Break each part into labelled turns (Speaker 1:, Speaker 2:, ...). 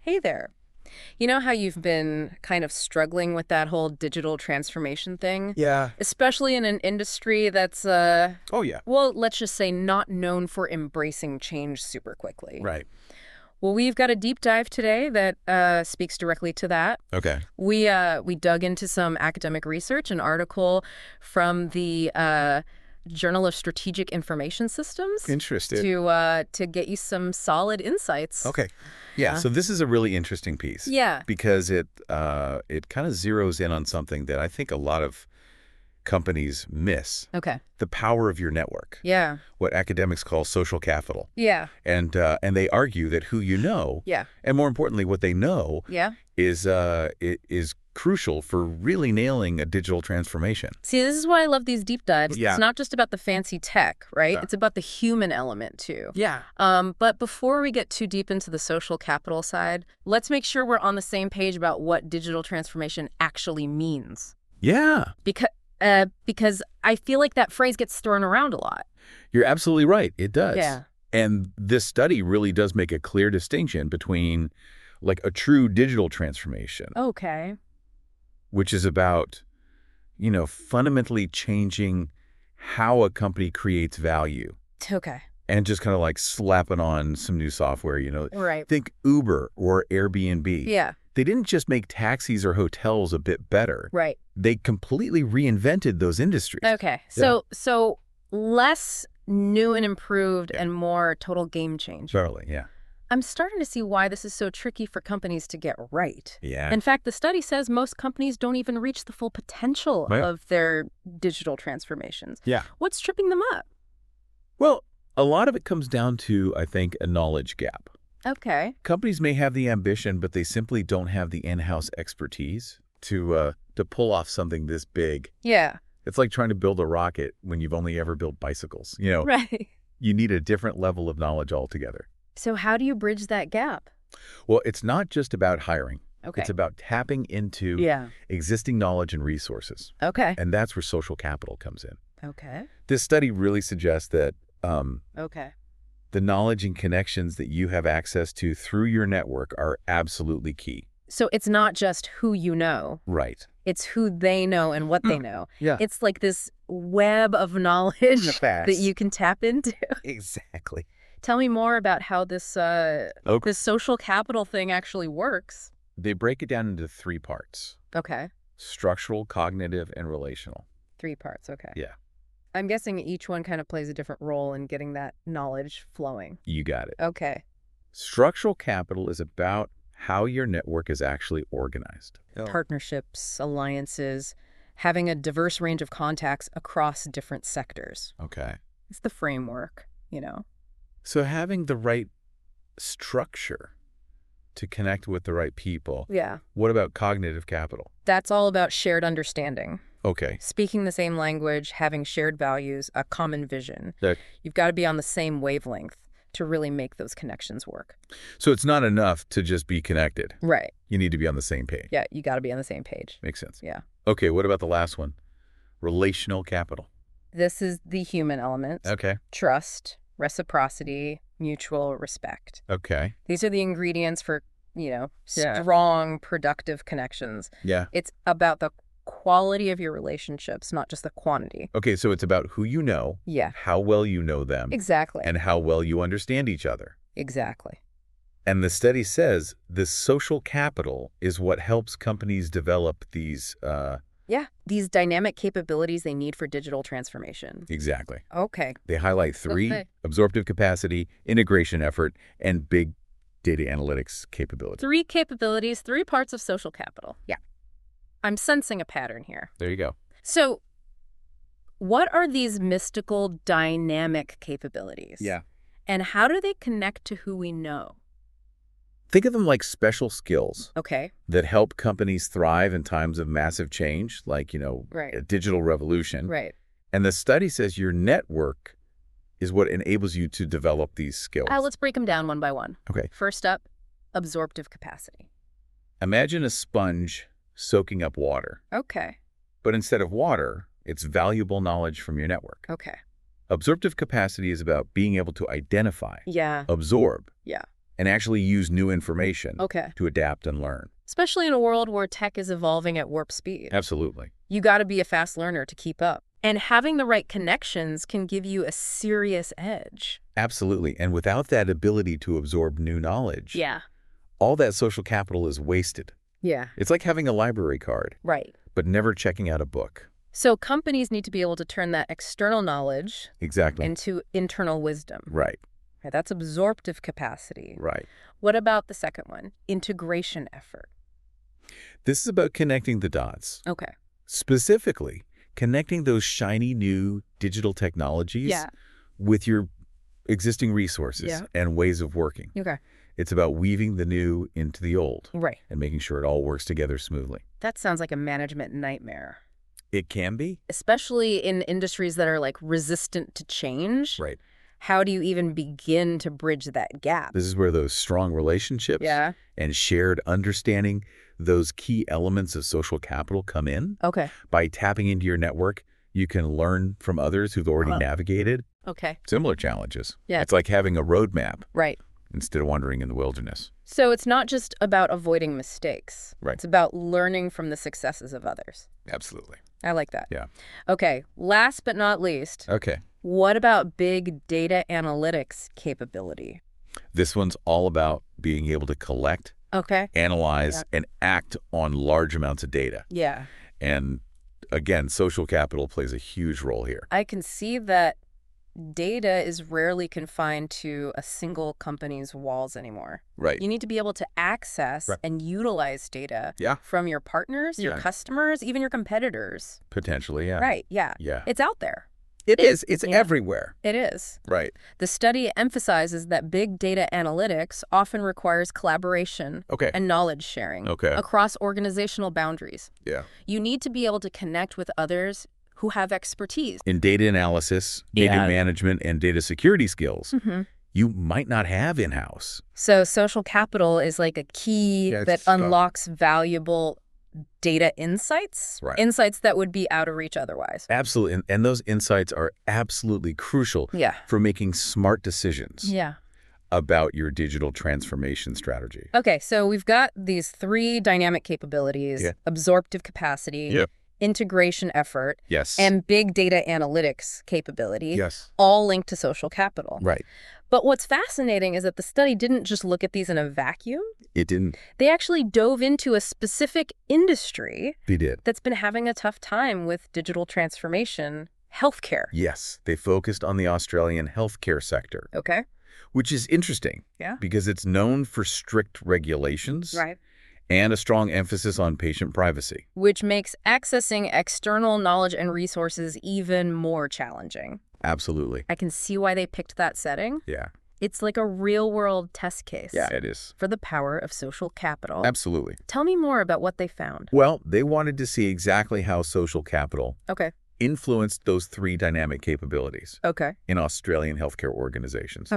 Speaker 1: Hey there. You know how you've been kind of struggling with that whole digital transformation thing?
Speaker 2: Yeah.
Speaker 1: Especially in an industry that's,
Speaker 2: Oh, yeah.
Speaker 1: well, let's just say not known for embracing change super quickly.
Speaker 2: Right.
Speaker 1: Well, we've got a deep dive today that speaks directly to that.
Speaker 2: Okay.
Speaker 1: We dug into some academic research, an article from the Journal of Strategic Information Systems
Speaker 2: Interested.
Speaker 1: to get you some solid insights.
Speaker 2: Okay. Yeah. So this is a really interesting piece.
Speaker 1: Yeah.
Speaker 2: Because it kind of zeroes in on something that I think a lot of companies miss.
Speaker 1: Okay.
Speaker 2: The power of your network.
Speaker 1: Yeah.
Speaker 2: What academics call social capital.
Speaker 1: Yeah.
Speaker 2: And they argue that who you know,
Speaker 1: Yeah.
Speaker 2: and more importantly, what they know,
Speaker 1: Yeah.
Speaker 2: is crucial for really nailing a digital transformation.
Speaker 1: See, this is why I love these deep dives.
Speaker 2: Yeah.
Speaker 1: It's not just about the fancy tech, right?
Speaker 2: Yeah.
Speaker 1: It's about the human element, too.
Speaker 2: Yeah.
Speaker 1: But before we get too deep into the social capital side, let's make sure we're on the same page about what digital transformation actually means.
Speaker 2: Yeah.
Speaker 1: Because I feel like that phrase gets thrown around a lot.
Speaker 2: You're absolutely right. It does.
Speaker 1: Yeah.
Speaker 2: And this study really does make a clear distinction between like a true digital transformation,
Speaker 1: Okay.
Speaker 2: which is about, fundamentally changing how a company creates value
Speaker 1: Okay.
Speaker 2: and just kind of like slapping on some new software,
Speaker 1: Right.
Speaker 2: Think Uber or Airbnb.
Speaker 1: Yeah.
Speaker 2: They didn't just make taxis or hotels a bit better.
Speaker 1: Right.
Speaker 2: They completely reinvented those industries.
Speaker 1: Okay. So less new and improved and more total game change.
Speaker 2: Totally, yeah.
Speaker 1: I'm starting to see why this is so tricky for companies to get right.
Speaker 2: Yeah.
Speaker 1: In fact, the study says most companies don't even reach the full potential
Speaker 2: Right.
Speaker 1: of their digital transformations.
Speaker 2: Yeah.
Speaker 1: What's tripping them up?
Speaker 2: Well, a lot of it comes down to, I think, a knowledge gap.
Speaker 1: Okay.
Speaker 2: Companies may have the ambition, but they simply don't have the in-house expertise to pull off something this big.
Speaker 1: Yeah.
Speaker 2: It's like trying to build a rocket when you've only ever built bicycles.
Speaker 1: Right.
Speaker 2: You need a different level of knowledge altogether.
Speaker 1: So how do you bridge that gap?
Speaker 2: Well, it's not just about hiring.
Speaker 1: Okay.
Speaker 2: It's about tapping into
Speaker 1: Yeah.
Speaker 2: existing knowledge and resources.
Speaker 1: Okay.
Speaker 2: And that's where social capital comes in.
Speaker 1: Okay.
Speaker 2: This study really suggests that
Speaker 1: Okay.
Speaker 2: the knowledge and connections that you have access to through your network are absolutely key.
Speaker 1: So it's not just who you know.
Speaker 2: Right.
Speaker 1: It's who they know and what they know.
Speaker 2: Yeah.
Speaker 1: It's like this web of knowledge that you can tap into.
Speaker 2: Exactly.
Speaker 1: Tell me more about how this this social capital thing actually works.
Speaker 2: They break it down into 3 parts:
Speaker 1: Okay.
Speaker 2: structural, cognitive, and relational.
Speaker 1: 3 parts. Okay.
Speaker 2: Yeah.
Speaker 1: I'm guessing each one kind of plays a different role in getting that knowledge flowing.
Speaker 2: You got it.
Speaker 1: Okay.
Speaker 2: Structural capital is about how your network is actually organized.
Speaker 1: Partnerships, alliances, having a diverse range of contacts across different sectors.
Speaker 2: Okay.
Speaker 1: It's the framework,
Speaker 2: So having the right structure to connect with the right people.
Speaker 1: Yeah.
Speaker 2: What about cognitive capital?
Speaker 1: That's all about shared understanding.
Speaker 2: Okay.
Speaker 1: Speaking the same language, having shared values, a common vision.
Speaker 2: That-
Speaker 1: You've got to be on the same wavelength to really make those connections work.
Speaker 2: So it's not enough to just be connected.
Speaker 1: Right.
Speaker 2: You need to be on the same page.
Speaker 1: Yeah, you got to be on the same page.
Speaker 2: Makes sense.
Speaker 1: Yeah.
Speaker 2: Okay, what about the last one? Relational capital.
Speaker 1: This is the human element.
Speaker 2: Okay.
Speaker 1: Trust, reciprocity, mutual respect.
Speaker 2: Okay.
Speaker 1: These are the ingredients for, strong, productive connections.
Speaker 2: Yeah.
Speaker 1: It's about the quality of your relationships, not just the quantity.
Speaker 2: Okay, so it's about who you know,
Speaker 1: Yeah,
Speaker 2: how well you know them,
Speaker 1: exactly.
Speaker 2: and how well you understand each other.
Speaker 1: Exactly.
Speaker 2: And the study says this social capital is what helps companies develop these,
Speaker 1: These dynamic capabilities they need for digital transformation.
Speaker 2: exactly.
Speaker 1: Okay.
Speaker 2: They highlight 3:
Speaker 1: Okay.
Speaker 2: absorptive capacity, integration effort, and big data analytics capability.
Speaker 1: 3 capabilities, 3 parts of social capital.
Speaker 2: Yeah.
Speaker 1: I'm sensing a pattern here.
Speaker 2: There you go.
Speaker 1: So what are these mystical dynamic capabilities? And how do they connect to who we know?
Speaker 2: Think of them like special skills
Speaker 1: Okay.
Speaker 2: that help companies thrive in times of massive change, like,
Speaker 1: Right.
Speaker 2: a digital revolution.
Speaker 1: Right.
Speaker 2: And the study says your network is what enables you to develop these skills.
Speaker 1: Let's break them down one by one.
Speaker 2: Okay.
Speaker 1: First up, absorptive capacity.
Speaker 2: Imagine a sponge soaking up water,
Speaker 1: Okay.
Speaker 2: but instead of water, it's valuable knowledge from your network.
Speaker 1: Okay.
Speaker 2: Absorptive capacity is about being able to identify,
Speaker 1: Yeah.
Speaker 2: absorb,
Speaker 1: Yeah.
Speaker 2: and actually use new information to adapt and learn.
Speaker 1: Especially in a world where tech is evolving at warp speed.
Speaker 2: Absolutely.
Speaker 1: You got to be a fast learner to keep up. And having the right connections can give you a serious edge.
Speaker 2: Absolutely. And without that ability to absorb new knowledge, all that social capital is wasted.
Speaker 1: Yeah.
Speaker 2: It's like having a library card.
Speaker 1: Right.
Speaker 2: But never checking out a book.
Speaker 1: So companies need to be able to turn that external knowledge into internal wisdom.
Speaker 2: Right.
Speaker 1: Okay, that's absorptive capacity.
Speaker 2: Right.
Speaker 1: What about the second one? Integration effort.
Speaker 2: This is about connecting the dots.
Speaker 1: Okay.
Speaker 2: Specifically, connecting those shiny new digital technologies with your existing resources and ways of working.
Speaker 1: Okay.
Speaker 2: It's about weaving the new into the old.
Speaker 1: Right.
Speaker 2: And making sure it all works together smoothly.
Speaker 1: That sounds like a management nightmare.
Speaker 2: It can be.
Speaker 1: Especially in industries that are like resistant to change.
Speaker 2: Right.
Speaker 1: How do you even begin to bridge that gap?
Speaker 2: This is where those strong relationships and shared understanding, those key elements of social capital come in.
Speaker 1: Okay.
Speaker 2: By tapping into your network, you can learn from others who've already navigated similar challenges. Yeah. It's like having a roadmap.
Speaker 1: Right.
Speaker 2: Instead of wandering in the wilderness.
Speaker 1: So it's not just about avoiding mistakes.
Speaker 2: Right.
Speaker 1: It's about learning from the successes of others.
Speaker 2: Absolutely.
Speaker 1: I like that.
Speaker 2: Yeah.
Speaker 1: Okay. Last but not least.
Speaker 2: Okay.
Speaker 1: What about big data analytics capability?
Speaker 2: This one's all about being able to collect, analyze, and act on large amounts of data.
Speaker 1: Yeah.
Speaker 2: And again, social capital plays a huge role here.
Speaker 1: I can see that data is rarely confined to a single company's walls anymore.
Speaker 2: Right.
Speaker 1: You need to be able to access and utilize data from your partners, your customers, even your competitors.
Speaker 2: Potentially, yeah.
Speaker 1: Right, yeah. It's out there.
Speaker 2: It is. It's everywhere.
Speaker 1: It is.
Speaker 2: Right.
Speaker 1: The study emphasizes that big data analytics often requires collaboration and knowledge sharing across organizational boundaries.
Speaker 2: Yeah.
Speaker 1: You need to be able to connect with others who have expertise
Speaker 2: in data analysis, data management, and data security skills you might not have in-house.
Speaker 1: So social capital is like a key that unlocks valuable data insights, insights that would be out of reach otherwise.
Speaker 2: Absolutely. And those insights are absolutely crucial for making smart decisions about your digital transformation strategy.
Speaker 1: Okay, so we've got these three dynamic capabilities, absorptive capacity, integration effort, and big data analytics capability, all linked to social capital.
Speaker 2: Right.
Speaker 1: But what's fascinating is that the study didn't just look at these in a vacuum.
Speaker 2: It didn't.
Speaker 1: They actually dove into a specific industry that's been having a tough time with digital transformation, healthcare.
Speaker 2: Yes, they focused on the Australian healthcare sector.
Speaker 1: Okay.
Speaker 2: Which is interesting because it's known for strict regulations.
Speaker 1: Right.
Speaker 2: And a strong emphasis on patient privacy.
Speaker 1: Which makes accessing external knowledge and resources even more challenging.
Speaker 2: Absolutely.
Speaker 1: I can see why they picked that setting.
Speaker 2: Yeah.
Speaker 1: It's like a real-world test case.
Speaker 2: Yeah, it is.
Speaker 1: For the power of social capital.
Speaker 2: Absolutely.
Speaker 1: Tell me more about what they found.
Speaker 2: Well, they wanted to see exactly how social capital influenced those three dynamic capabilities in Australian healthcare organizations.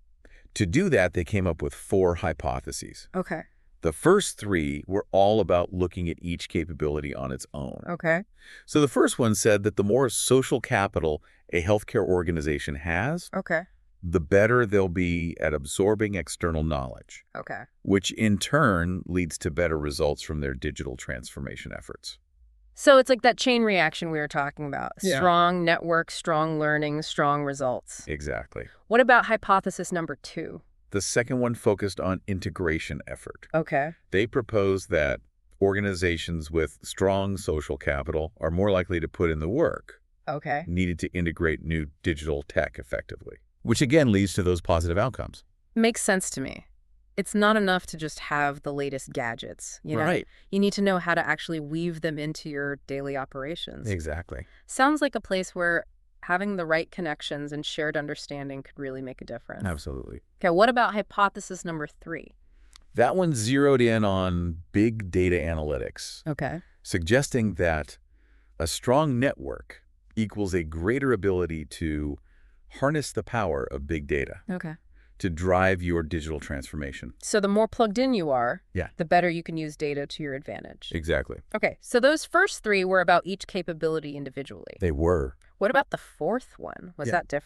Speaker 2: To do that, they came up with 4 hypotheses. The first 3 were all about looking at each capability on its own. So the first one said that the more social capital a healthcare organization has, the better they'll be at absorbing external knowledge, which in turn leads to better results from their digital transformation efforts.
Speaker 1: So it's like that chain reaction we were talking about. Strong network, strong learning, strong results.
Speaker 2: Exactly.
Speaker 1: What about hypothesis number 2?
Speaker 2: The second one focused on integration effort. They proposed that organizations with strong social capital are more likely to put in the work needed to integrate new digital tech effectively, which again leads to those positive outcomes.
Speaker 1: Makes sense to me. It's not enough to just have the latest gadgets. You know? You need to know how to actually weave them into your daily operations.
Speaker 2: Exactly.
Speaker 1: Sounds like a place where having the right connections and shared understanding could really make a difference.
Speaker 2: Absolutely.
Speaker 1: Okay, what about hypothesis number 3?
Speaker 2: That one zeroed in on big data analytics. Suggesting that a strong network equals a greater ability to harness the power of big data. To drive your digital transformation.
Speaker 1: So the more plugged in you are, the better you can use data to your advantage.
Speaker 2: Exactly.
Speaker 1: Okay, so those first 3 were about each capability individually.
Speaker 2: They were.
Speaker 1: What about the fourth one? Was that different?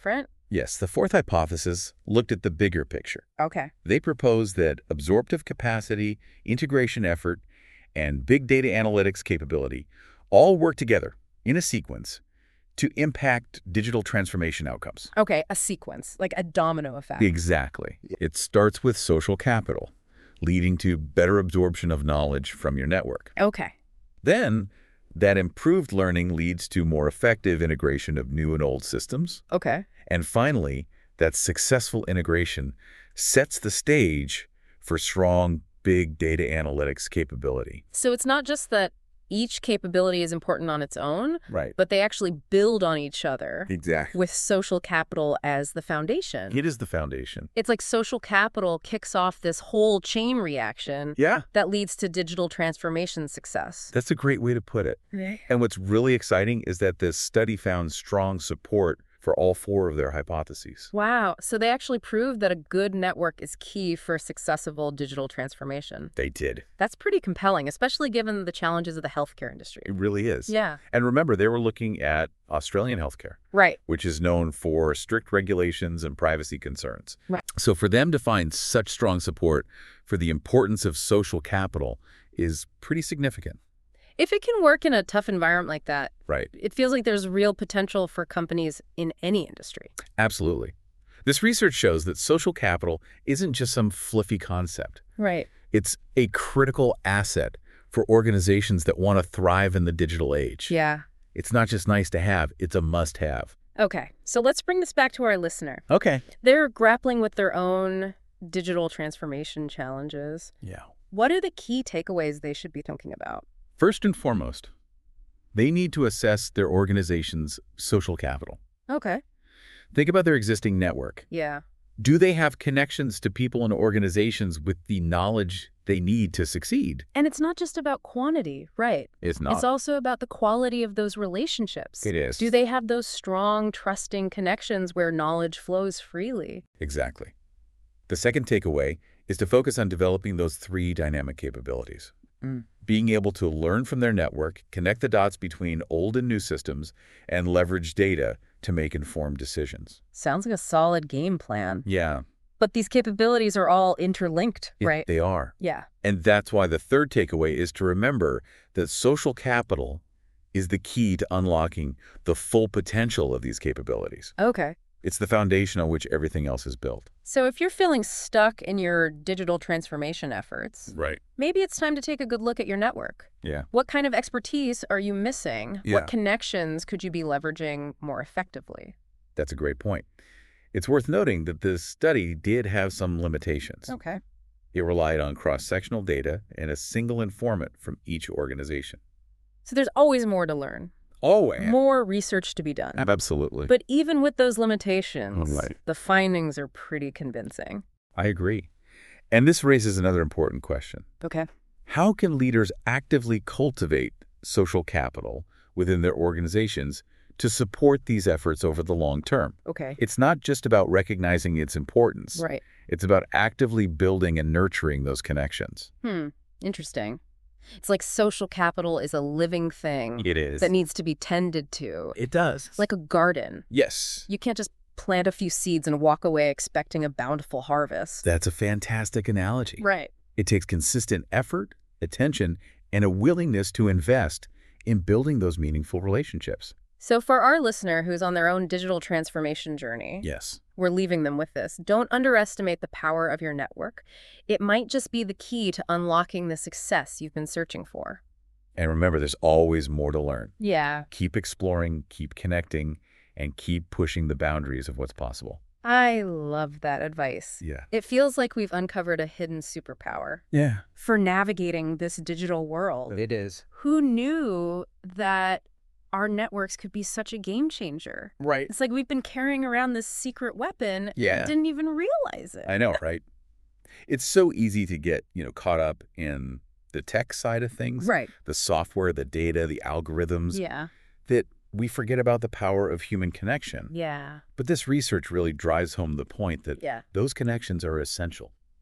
Speaker 2: Yes, the fourth hypothesis looked at the bigger picture.
Speaker 1: Okay.
Speaker 2: They proposed that absorptive capacity, integration effort, and big data analytics capability all work together in a sequence to impact digital transformation outcomes.
Speaker 1: Okay, a sequence, like a domino effect.
Speaker 2: Exactly. It starts with social capital, leading to better absorption of knowledge from your network.
Speaker 1: Okay.
Speaker 2: Then, that improved learning leads to more effective integration of new and old systems.
Speaker 1: Okay.
Speaker 2: And finally, that successful integration sets the stage for strong big data analytics capability.
Speaker 1: So it's not just that each capability is important on its own,
Speaker 2: right,
Speaker 1: but they actually build on each other.
Speaker 2: Exactly.
Speaker 1: With social capital as the foundation.
Speaker 2: It is the foundation.
Speaker 1: It's like social capital kicks off this whole chain reaction that leads to digital transformation success.
Speaker 2: That's a great way to put it.
Speaker 1: Yeah.
Speaker 2: And what's really exciting is that this study found strong support for all four of their hypotheses.
Speaker 1: Wow. So they actually proved that a good network is key for successful digital transformation.
Speaker 2: They did.
Speaker 1: That's pretty compelling, especially given the challenges of the healthcare industry.
Speaker 2: It really is.
Speaker 1: Yeah.
Speaker 2: And remember, they were looking at Australian healthcare.
Speaker 1: Right.
Speaker 2: Which is known for strict regulations and privacy concerns.
Speaker 1: Right.
Speaker 2: So for them to find such strong support for the importance of social capital is pretty significant.
Speaker 1: If it can work in a tough environment like that,
Speaker 2: right,
Speaker 1: it feels like there's real potential for companies in any industry.
Speaker 2: Absolutely. This research shows that social capital isn't just some fluffy concept.
Speaker 1: Right.
Speaker 2: It's a critical asset for organizations that want to thrive in the digital age.
Speaker 1: Yeah.
Speaker 2: It's not just nice to have, it's a must-have.
Speaker 1: Okay, so let's bring this back to our listener.
Speaker 2: Okay.
Speaker 1: They're grappling with their own digital transformation challenges.
Speaker 2: Yeah.
Speaker 1: What are the key takeaways they should be thinking about?
Speaker 2: First and foremost, they need to assess their organization's social capital.
Speaker 1: Okay.
Speaker 2: Think about their existing network.
Speaker 1: Yeah.
Speaker 2: Do they have connections to people and organizations with the knowledge they need to succeed?
Speaker 1: And it's not just about quantity, right?
Speaker 2: It's not.
Speaker 1: It's also about the quality of those relationships.
Speaker 2: It is.
Speaker 1: Do they have those strong, trusting connections where knowledge flows freely?
Speaker 2: Exactly. The second takeaway is to focus on developing those three dynamic capabilities. Being able to learn from their network, connect the dots between old and new systems, and leverage data to make informed decisions.
Speaker 1: Sounds like a solid game plan.
Speaker 2: Yeah.
Speaker 1: But these capabilities are all interlinked, right?
Speaker 2: They are.
Speaker 1: Yeah.
Speaker 2: And that's why the third takeaway is to remember that social capital is the key to unlocking the full potential of these capabilities.
Speaker 1: Okay.
Speaker 2: It's the foundation on which everything else is built.
Speaker 1: So if you're feeling stuck in your digital transformation efforts,
Speaker 2: right,
Speaker 1: maybe it's time to take a good look at your network.
Speaker 2: Yeah.
Speaker 1: What kind of expertise are you missing?
Speaker 2: Yeah.
Speaker 1: What connections could you be leveraging more effectively?
Speaker 2: That's a great point. It's worth noting that this study did have some limitations.
Speaker 1: Okay.
Speaker 2: It relied on cross-sectional data and a single informant from each organization.
Speaker 1: So there's always more to learn.
Speaker 2: Always.
Speaker 1: More research to be done.
Speaker 2: Absolutely.
Speaker 1: But even with those limitations,
Speaker 2: right,
Speaker 1: the findings are pretty convincing.
Speaker 2: I agree. And this raises another important question.
Speaker 1: Okay.
Speaker 2: How can leaders actively cultivate social capital within their organizations to support these efforts over the long term?
Speaker 1: Okay.
Speaker 2: It's not just about recognizing its importance.
Speaker 1: Right.
Speaker 2: It's about actively building and nurturing those connections.
Speaker 1: Interesting. It's like social capital is a living thing.
Speaker 2: It is.
Speaker 1: That needs to be tended to.
Speaker 2: It does.
Speaker 1: Like a garden.
Speaker 2: Yes.
Speaker 1: You can't just plant a few seeds and walk away expecting a bountiful harvest.
Speaker 2: That's a fantastic analogy.
Speaker 1: Right.
Speaker 2: It takes consistent effort, attention, and a willingness to invest in building those meaningful relationships.
Speaker 1: So for our listener who's on their own digital transformation journey,
Speaker 2: yes,
Speaker 1: we're leaving them with this. Don't underestimate the power of your network. It might just be the key to unlocking the success you've been searching for.
Speaker 2: And remember, there's always more to learn.
Speaker 1: Yeah.
Speaker 2: Keep exploring, keep connecting, and keep pushing the boundaries of what's possible.
Speaker 1: I love that advice.
Speaker 2: Yeah.
Speaker 1: It feels like we've uncovered a hidden superpower.
Speaker 2: Yeah.
Speaker 1: For navigating this digital world.
Speaker 2: It is.
Speaker 1: Who knew that our networks could be such a game changer?
Speaker 2: Right.
Speaker 1: It's like we've been carrying around this secret weapon
Speaker 2: and
Speaker 1: didn't even realize it.
Speaker 2: I know, right? It's so easy to get, caught up in the tech side of things.
Speaker 1: Right.
Speaker 2: The software, the data, the algorithms.
Speaker 1: Yeah.
Speaker 2: That we forget about the power of human connection.
Speaker 1: Yeah.
Speaker 2: But this research really drives home the point that those connections are essential.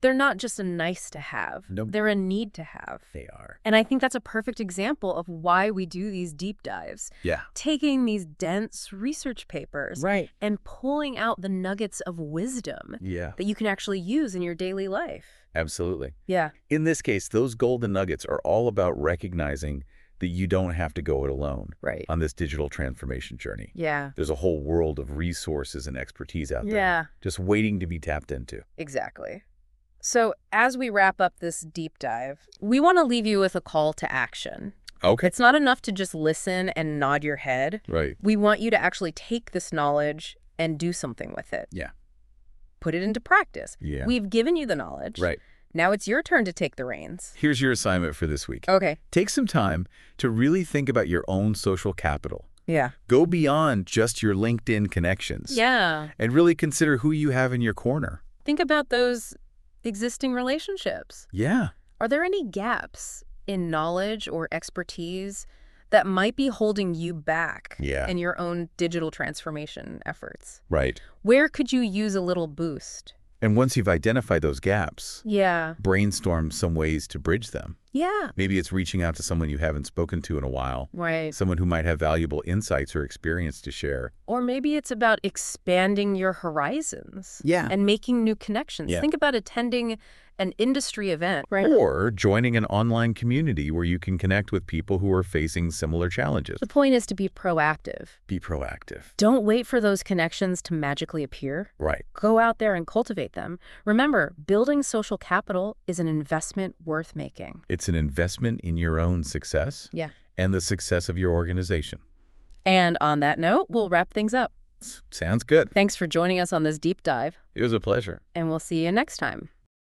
Speaker 1: They're not just a nice to have.
Speaker 2: Nope.
Speaker 1: They're a need to have.
Speaker 2: They are.
Speaker 1: And I think that's a perfect example of why we do these deep dives.
Speaker 2: Yeah.
Speaker 1: Taking these dense research papers and pulling out the nuggets of wisdom that you can actually use in your daily life.
Speaker 2: Absolutely.
Speaker 1: Yeah.
Speaker 2: In this case, those golden nuggets are all about recognizing that you don't have to go it alone on this digital transformation journey.
Speaker 1: Yeah.
Speaker 2: There's a whole world of resources and expertise out there just waiting to be tapped into.
Speaker 1: Exactly. So as we wrap up this deep dive, we want to leave you with a call to action.
Speaker 2: Okay.
Speaker 1: It's not enough to just listen and nod your head.
Speaker 2: Right.
Speaker 1: We want you to actually take this knowledge and do something with it.
Speaker 2: Yeah.
Speaker 1: Put it into practice.
Speaker 2: Yeah.
Speaker 1: We've given you the knowledge.
Speaker 2: Right.
Speaker 1: Now it's your turn to take the reins.
Speaker 2: Here's your assignment for this week.
Speaker 1: Okay.
Speaker 2: Take some time to really think about your own social capital.
Speaker 1: Yeah.
Speaker 2: Go beyond just your LinkedIn connections.
Speaker 1: Yeah.
Speaker 2: And really consider who you have in your corner.
Speaker 1: Think about those existing relationships.
Speaker 2: Yeah.
Speaker 1: Are there any gaps in knowledge or expertise that might be holding you back in your own digital transformation efforts?
Speaker 2: Right.
Speaker 1: Where could you use a little boost?
Speaker 2: And once you've identified those gaps, brainstorm some ways to bridge them.
Speaker 1: Yeah.
Speaker 2: Maybe it's reaching out to someone you haven't spoken to in a while.
Speaker 1: Right.
Speaker 2: Someone who might have valuable insights or experience to share.
Speaker 1: Or maybe it's about expanding your horizons.
Speaker 2: Yeah.
Speaker 1: And making new connections.
Speaker 2: Yeah.
Speaker 1: Think about attending an industry event.
Speaker 2: Right. Or joining an online community where you can connect with people who are facing similar challenges.
Speaker 1: The point is to be proactive.
Speaker 2: Be proactive.
Speaker 1: Don't wait for those connections to magically appear.
Speaker 2: Right.
Speaker 1: Go out there and cultivate them. Remember, building social capital is an investment worth making.
Speaker 2: It's an investment in your own success.
Speaker 1: Yeah.
Speaker 2: And the success of your organization.
Speaker 1: And on that note, we'll wrap things up.
Speaker 2: Sounds good.
Speaker 1: Thanks for joining us on this deep dive.
Speaker 2: It was a pleasure.
Speaker 1: And we'll see you next time.